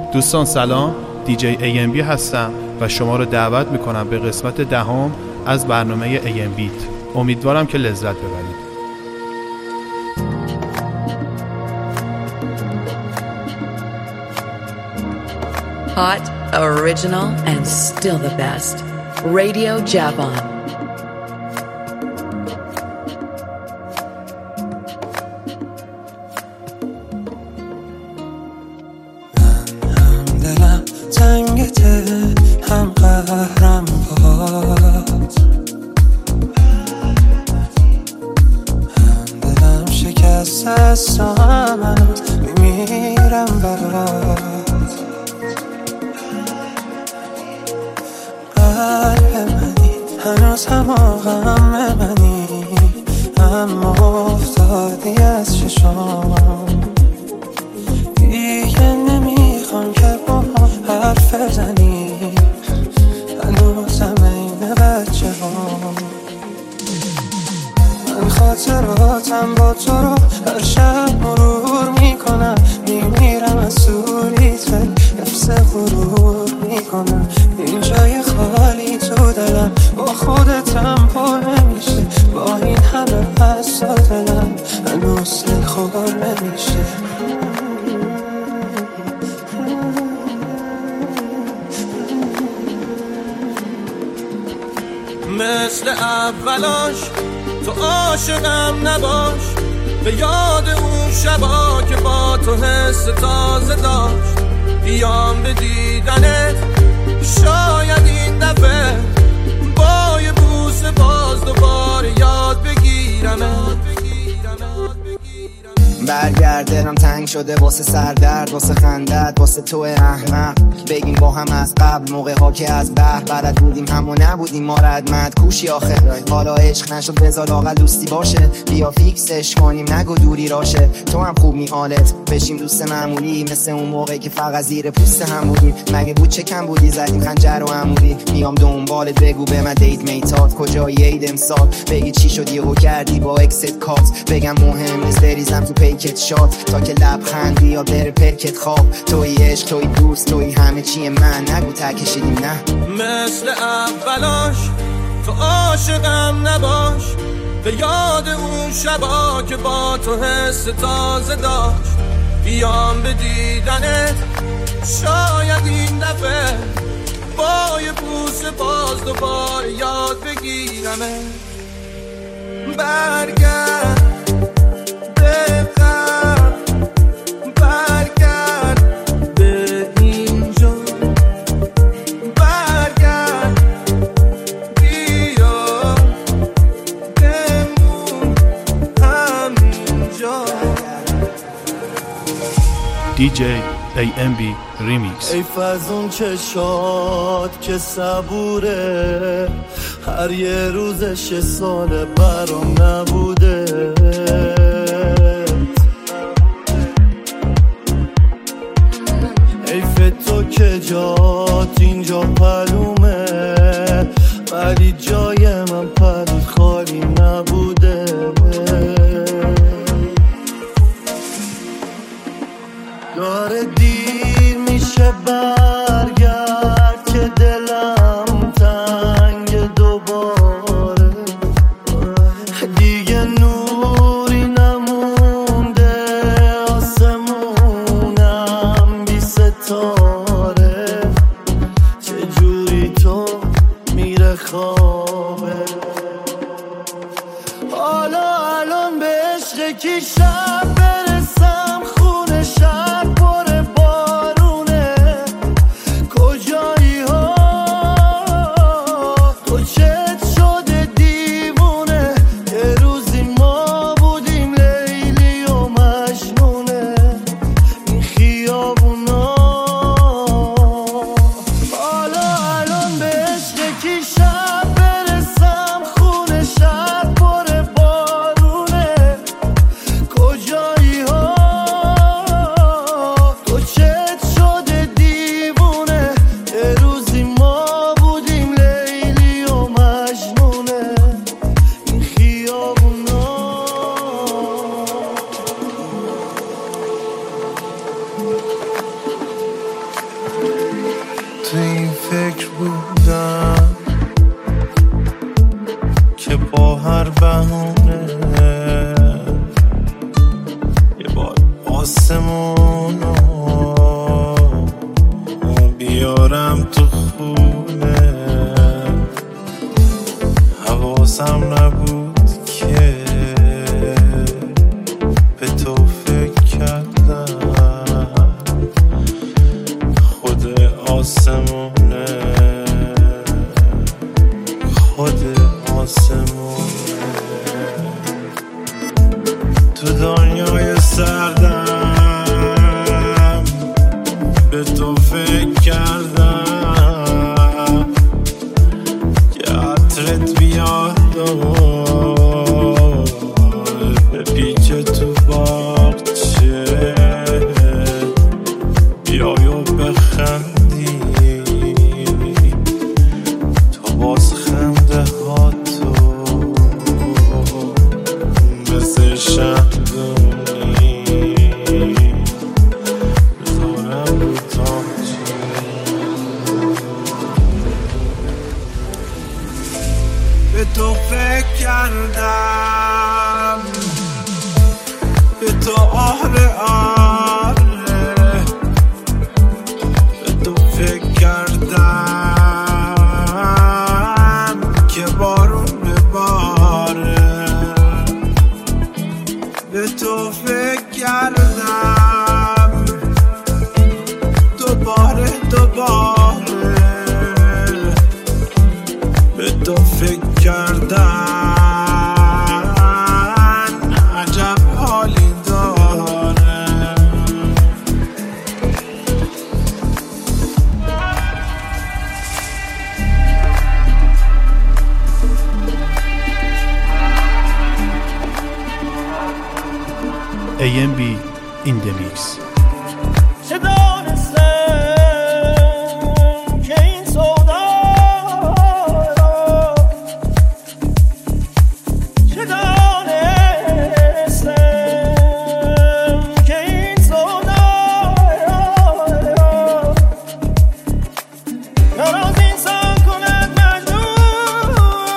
دوستان سلام، دیجی AMB هستم و شما رو دعوت میکنم به قسمت 10 از برنامه AMBیت. امیدوارم که لذت ببرید. Hot, original, and still the best. Radio Javon. دلم تنگته هم قهرم باد، هم دلم شکست است و هم میمیرم برات. قلب منی هنوز هم آغم منی، اما افتادی از چشام. دیگه نمیخوام که با هم حرف بزنی، هنوزم این بچه هم. من خاطراتم با تو رو هر شب مرور میکنم، میمیرم از سوریت ولی نفس غرور میکنم. اینجای خالی تو دلم با خودتم پر نمیشه، با این همه پس دلم هنوز خور نمیشه. مثل اولاش تو عاشقم نباش، به یاد اون شبا که با تو حس تازه داشت. بیام به دیدنت شاید این دفعه با یه بوسه باز دوباره یاد بگیرمت. برگردم تنگ شده واسه سردرد، واسه خندت، واسه تو احمق. بگیم با هم از قبل موقع ها که از بحر برد بودیم همو نبودیم ما ردمت کوشی آخه. حالا عشق نشد بذار لااقل دوستی باشه، بیا فیکسش کنیم نگو دوری راشه. تو هم خوب حالت بشیم دوست معمولی، مثل اون موقعی که فقط زیر پوست هم بودیم. مگه بود چه کم بودی زدیم خنجر و عمودی. میام دنبالت بگو به من دیت میتات کجایی عید امسال. بگی چی شد یهو کردی با اکست کات، بگم مهم نیست بریزم تو پیکت شات تا که لبخندی یا بره پرکت خواب. توی عشق توی دوست توی همه چی من، نگو تکشیدیم نه. مثل اولاش تو عاشقم نباش، به یاد اون شبا که با تو حس تازه داشت. بیام به دیدنت شاید این دفعه با یه بوسه باز دوباره یاد بگیرمت. برگرد دیجی AMB ریمیکس. ای فزون چشات که صبوره، هر یه روزش یه سال برام نبوده. حیف تو که جات اینجا پلومه، ولی جای من پلوت خالی نبوده. داره دیر میشه برگرد که دلم تنگ دوباره. دیگه نوری نمونده آسمونم بی ستاره. چجوری تو میره خوابه. با هر بهونه یه بار آسمونو بیارم تو خونه. حواسم نبود که به تو فکر کردم، خود آسمونه، خود آسمونه. تو دنیای سردم به تو فکر کردم که عطرت بیاد و بپیچه تو باغچه، بیای و بخندی تو باز خنده ها تو مثل شهدونی بذارم رو تاچه. به تو فکر کردم، به تو آره آره، به تو فکر کردم که بارون بباره. به تو فکر کردم دوباره دوباره، به تو فکر کردم عجب حالی داره. AMB in the mix. چه دانستم که این سودا را، چه دانستم که این سودا را نراز انسان کند مجنون،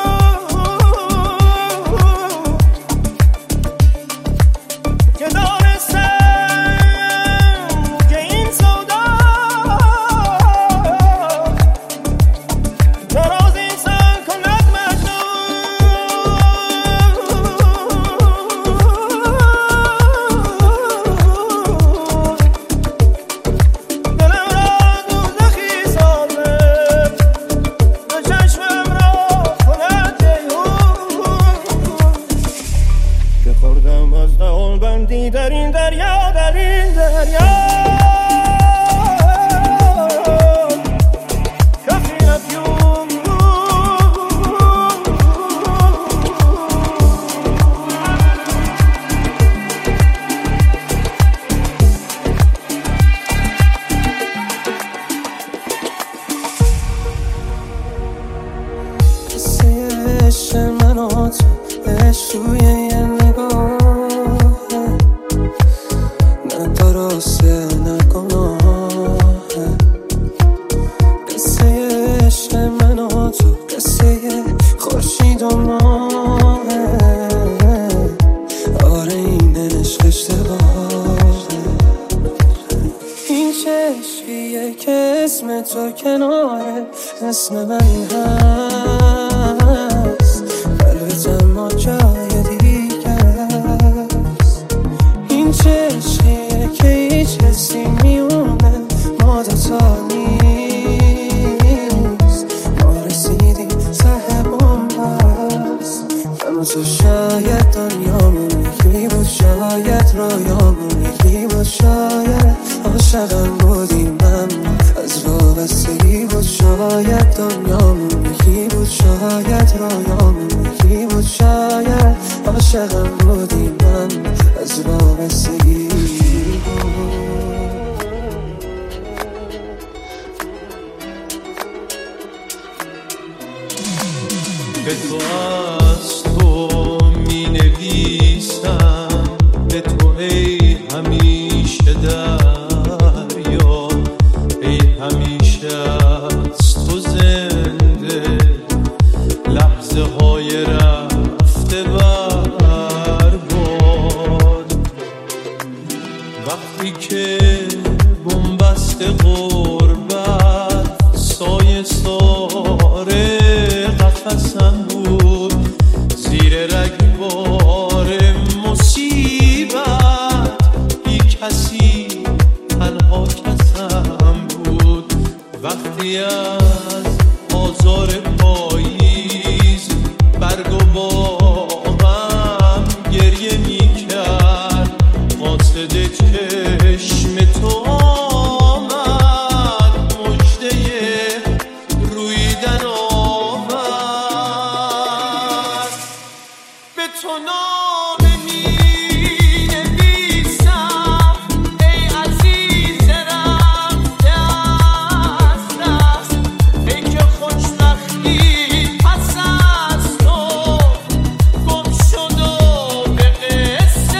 که دانستم که این سودا نراز انسان کند مجنون. دلم را دوزخی سازه، به چشمم را کند جیحون، که خوردم از دهان بندی در این دریا، در این دریا. کفی نپیون قصه عشق من و تو، عشق توی یه نگاهه، نه درسته نه گناهه. قصه عشق من و تو، قصه خورشید و ماهه. آره این عشق اشتباهه، این چه عشقیه که اسم تو کناره اسم من هست، قلبت اما جای دیگه است. این چه عشقیه که هیچ کسی میونه ما دوتا نیست، ما رسیدیم ته بومبست. اما تو شاید دنیامون یکی بود، شاید رویامون یکی بود، شاید عاشقم بودیم من از وابستگی بود، شاید دنیامون یکی بود، شاید رویامون یکی بود، شاید عاشقم بودیم من از وابستگی بود. به تو از تو می نویسم، به تو ای همیشه دریا، ای همیشه از تو زنده لحظه های رفت که بنبست غربت سایه ساره قفصم بود، زیر رگبار مصیبت بی کسی تنها کسم بود. وقتی از آزار پاییز برگ و باغم گریه می کرد، قاصد چشم تو آمد، مژده رویدن آورد. به تو نامه می نویسم ای عزیز رفته از دست، ای که خوشبختی پس از تو گم شد و به قصه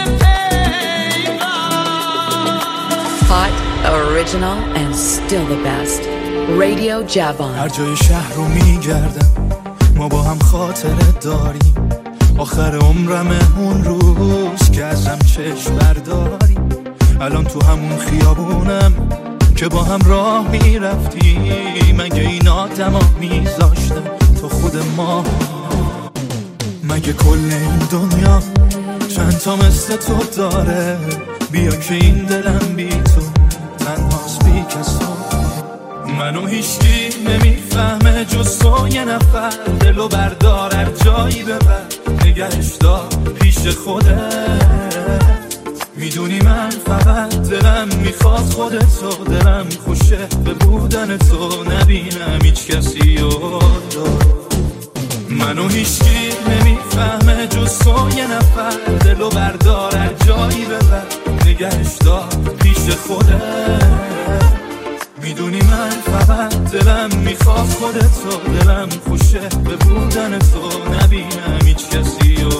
پیوست. Hot, original, and still the best. Radio هر Javon. جای شهر رو میگردم، ما با هم خاطره داریم. آخر عمرم اون روز که ازم چشم برداری. الان تو همون خیابونم که با هم راه میرفتیم. مگه این آدم ها میذاشتن تو خود ما؟ مگه کل این دنیا چند تا مثل تو داره؟ بیا که این دلم بی تو تنهاست بی کس تو. منو هیچکی نمیفهمه جز تو، یه نفر دلو بردار هر جایی ببر، نگهش دار پیش خوده. میدونی من فقط دلم میخواد خودتو، دلم خوشه به بودن تو، نبینم هیچ کسی رو. منو هیچکی نمیفهمه جز تو، یه نفر دلو بردار هر جایی ببر، نگهش دار پیش خوده. میدونی من فقط دلم میخواد خودتو، دلم خوشه به بودن تو، نبینم هیچ کسی رو.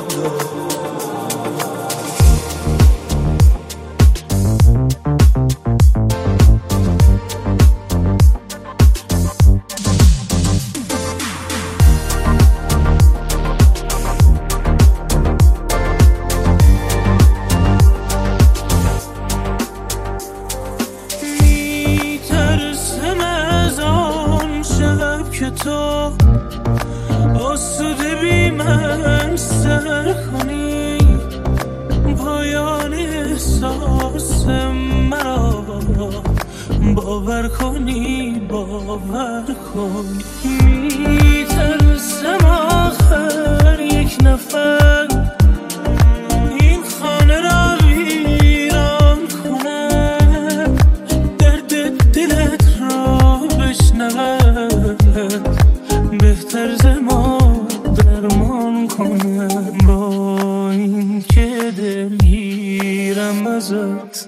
تو آسوده بی من سر کنی، پایان احساس مرا باور کنی، باور کنی. میترسم آخر یک نفر این خانه را ویران کنه، درد دلت را بشنود، بهتر ز ما درمان کنم. با این که دلگیرم ازت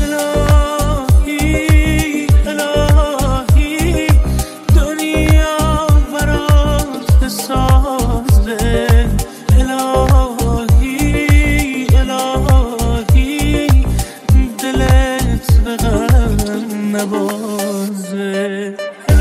الهی، الهی دنیا برات بسازه، الهی، الهی دلت به غم نبازه.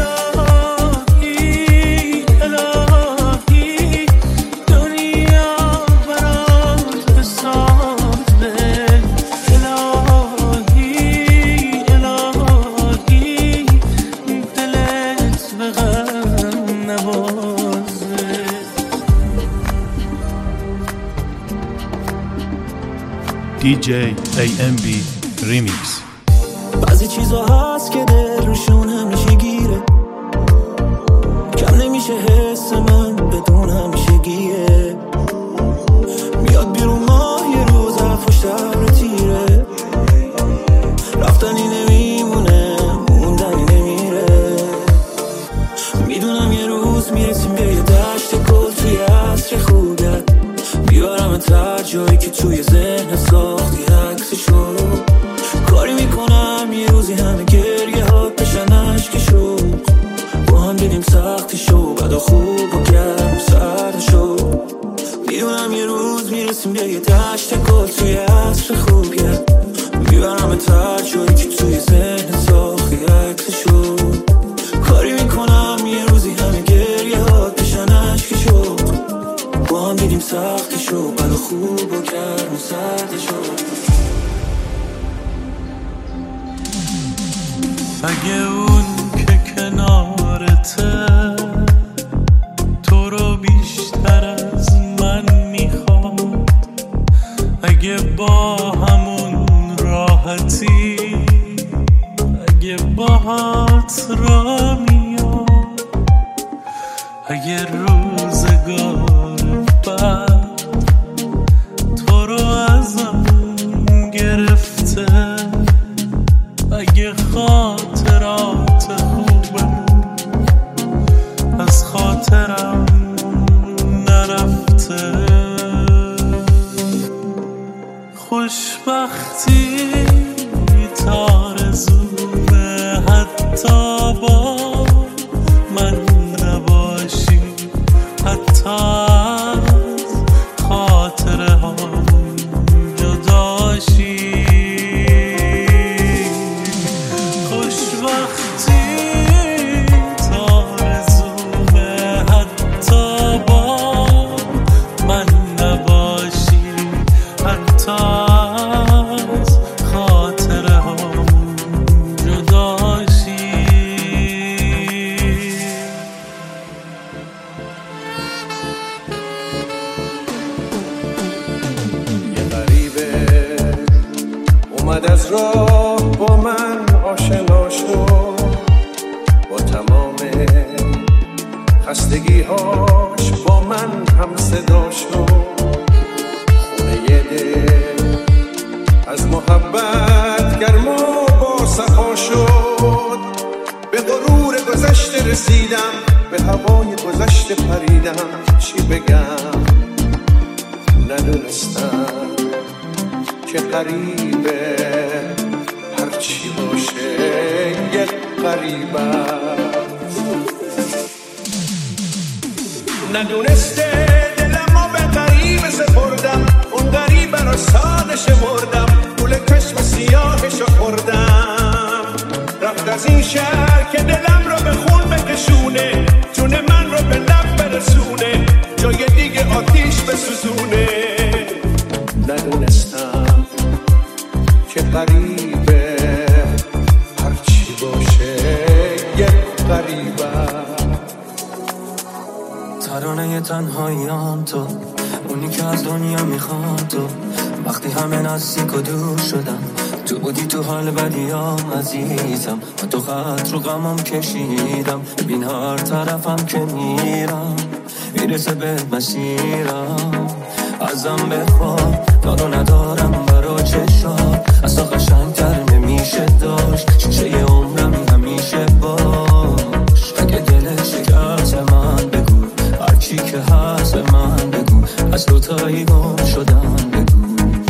DJ AMB Remix. بعضی چیزا هست که دل روشون همیشه گیره، کم نمیشه حس من بدون همیشه گیره. میاد بیرون ماه یه روز حرفش در تیره، رفتنی نمیمونه موندنی نمیره. میدونم یه روز میرسیم به یه دشت گل توی عصر خوبت، بیارم تا جایی که توی ذهن ساختی عکسشو. کاری میکنم یه روزی همه گریه هات بشن عشقشو، با هم دیدیم سختشو، بد و خوب و گرم و سردشو. میدونم یه روز میرسیم به یه دشت گل توی عصر خوبت، بیارم تا جایی که توی ذهن ساختی عکسشو. کاری میکنم یه روزی همه گریه هات بشن عشقشو، با هم دیدیم سختشو، بد و خوب و گرم و سردشو. اگه اون که کنارته تو رو بیشتر از من میخواد، اگه با همون راحتی، اگه باهات را میاد، اگه روزگار بعد تو رو ازم گرفته، اگه خاطرات خوبم از خاطرم نرفته، خوشبختی تارزونه حتی با من نباشی، حتی از خاطره ها جداشی، خوشبختی تارزونه حتی با من نباشی، حتی از خاطره ها جداشی. یه غریبه اومد از راه با من آشنا شد، با تمام خستگی‌هاش با من هم صدا شد، خونه دل از محبت گرم و با صفا شد، به غرور گذشته رسیدم، به هوای گذشته پریدم، چی بگم ندونستم که غریبه هرچی باشه یک غریب است، ندونسته دلمو به غریبه سپردم، اون غریبه رو ساده شمردم، گل چشم سیاهشو خوردم، رفت از این شهر که دلم رو به خون بکشونه، جون من رو به لب برسونه، جای دیگه آتیش بسوزونه، ندونستم که غریبه هرچی باشه یک غریبه. ترانه تنهاییام تو، اونی که از دنیا میخوام تو، وقتی همه نزدیک و دور شدم تو بودی تو حال بدیام عزیزم، و تو خط رو غمم کشیدم، ببین هر طرفم که میرم میرسه به مسیرم، ازم بخواه دارو ندارم برا چشات، اصلا قشنگتر نمیشه داشت، شیشه عمرم همیشه باش، اگه دل شکست من بگو، هرچی که هست به من بگو، از دوتایی گم شدم بگو،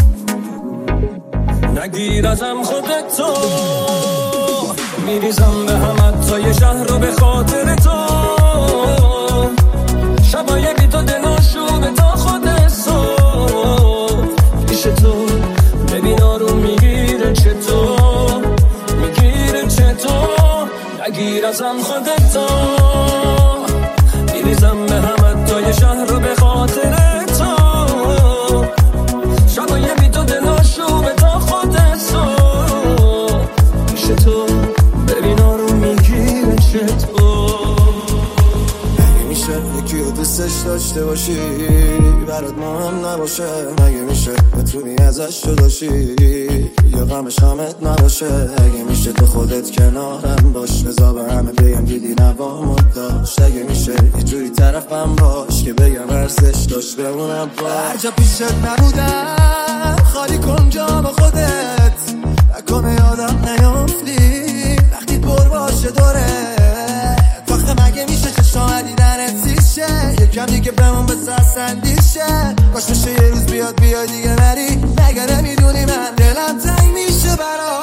نگیر ازم خودتو، میریزم به همت تا یه شهر رو به خاطر تو، شبای بی تو دلاشو تا خود صبح پیش تو، ببین آروم میگیره چطور، میگیره چطور، نگیر ازم خودتو، میریزم به همت تا یه شهر رو به خاطر تو، شبای بی تو دلاشو تا خود صبح پیش تو، ببین آروم میگیره چطور، یکی رو دوستش داشته باشی برات مهم نباشه، مگه میشه بتونی ازش جداشی یا غمش غمت نباشه، اگه میشه تو خودت کنارم باش، بذار به همه بگم دیدی نوامت داشت، اگه میشه یه جوری طرفم باش که بگم ارزش داشت بمونم با هر جا پیشت نبودم، خالی کن جا با خودت، نکنه یادم نیافتی وقتی پر باشه دوره، فخه مگه میشه که شما دیدنت سیشه، یکم دیگه بمون بسه اندیشه، باش میشه یه روز بیاد دیگه نری، مگه نمیدونی من دلم تنگ میشه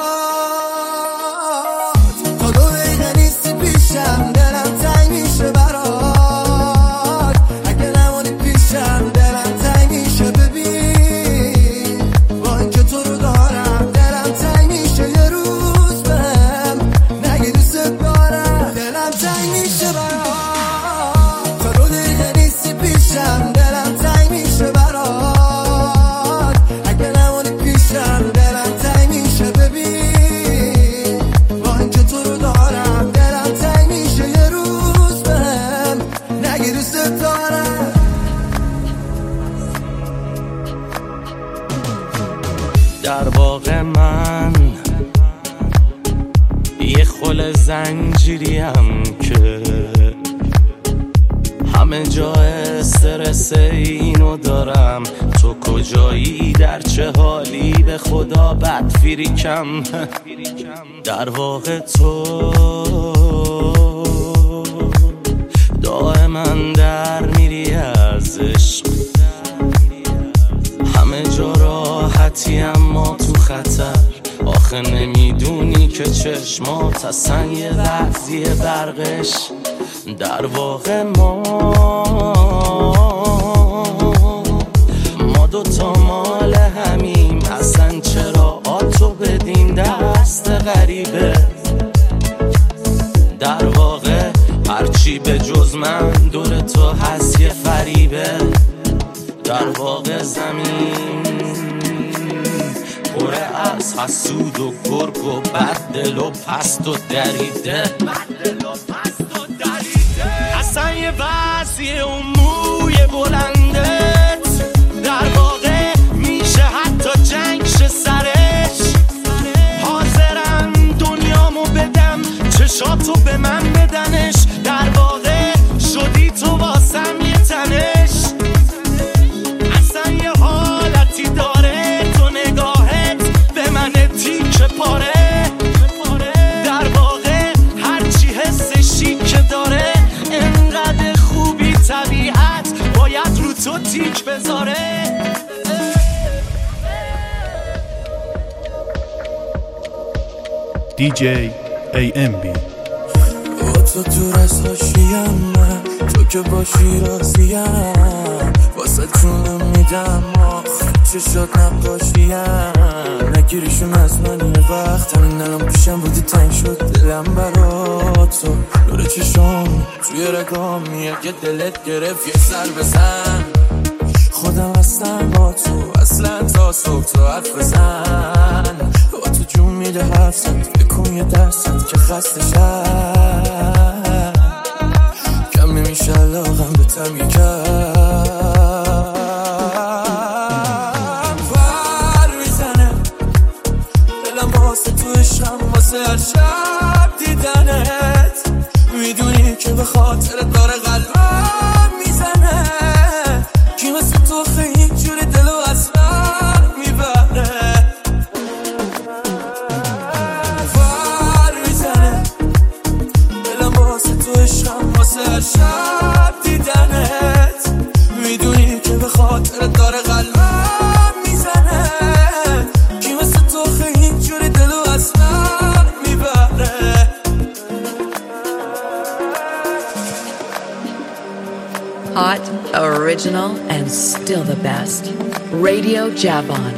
برات، تا 2 دقیقه نیستی پیشم دلم تنگ میشه برات، اگه نمونی پیشم دلم تنگ میشه، ببین با اینکه تو رو دارم دلم تنگ میشه، یه روز بهم نگه دوست دارم، دلم تنگ میشه برات، تا 2 دقیقه نیستی پیشم دلم تنگ میشه برات، اگه نمونی پیشم دلم تنگ میشه، ببین واقع من یه خل زنجیریم که همه جا استرس اینو دارم. تو کجایی، در چه حالی، به خدا بد فریکم. در واقع تو دائما در میری از عشق. همه جا راحتی اما تو خطر. آخه نمیدونی که چشمات اصلا یه وضعیه برقش. در واقع ما دوتا مال همیم. اصلا چرا آتو بدیم دست غریبه. در واقع هرچی به جز من دور تو هست یه فریبه. در واقع زمین پره از حسود و گرگ و بددل و پست و دریده. اصلا یه وضعیه اون موی بلندت. در واقع میشه حتی جنگ شه سرش. حاضرم دنیامو بدم چشاتو به من بدنش. در واقع شدی تو واسم یه تنش. اصلا یه حالتی داره تو نگاهت به من تیکه پاره. در واقع هرچی حسشی که داره انقدر خوبی طبیعت باید رو تو تیک بذاره. DJ AMB. تو دور از حاشیم من، تو که باشی راضیم. واسه جونم میدم چشات نقاشیم. نگیریشون از من یه وقت. همین الان پیشم بودی تنگ شد دلم برا تو. نور چشام توی رگام اگه دلت گرفت یه سر بزن. خودم هستم با تو اصلا تا صبح تو حرف بزن. با تو جون میده حرفت بکن یه درست که خسته شد. کم نمیشه علاقم به تم یه ور میزنه دلم واسه تو عشقم. واسه هر شب دیدنت میدونی که به خاطرت داره قلبم میزنه. کی مثل تو خیلی جوری دلو از من میبره. ور میزنه دلم واسه تو عشقم. واسه هر شب دیدنت میدونی که به خاطرت داره قلبم میزنه. کی مثل تو خیلی جوری دلو از من میبره. Hot, original, and still the best. Radio Javon.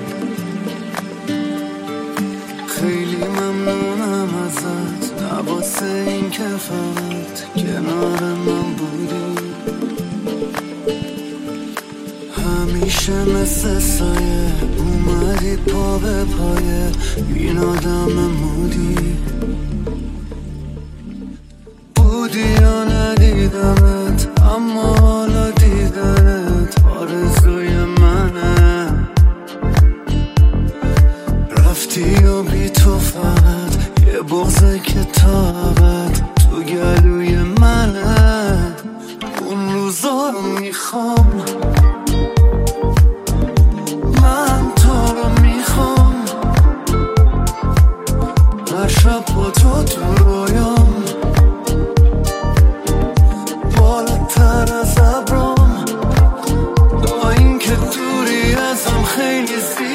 خیلی ممنونم ازت واسه این که فقط کنار من بودی. همیشه مثل سایه اومدی پا به پایه. این آدم مودی بودی یا ندیدمت، اما حالا دیدنت آرزوی منه. رفتی و بی تو فقط یه بغضه که تا ابد تو گلوی منه. اون روزا رو میخوام، من تو رو میخوام. هر شب با تو تو رویام، بالاتر از ابرام. با این که دوری ازم خیلی زیاد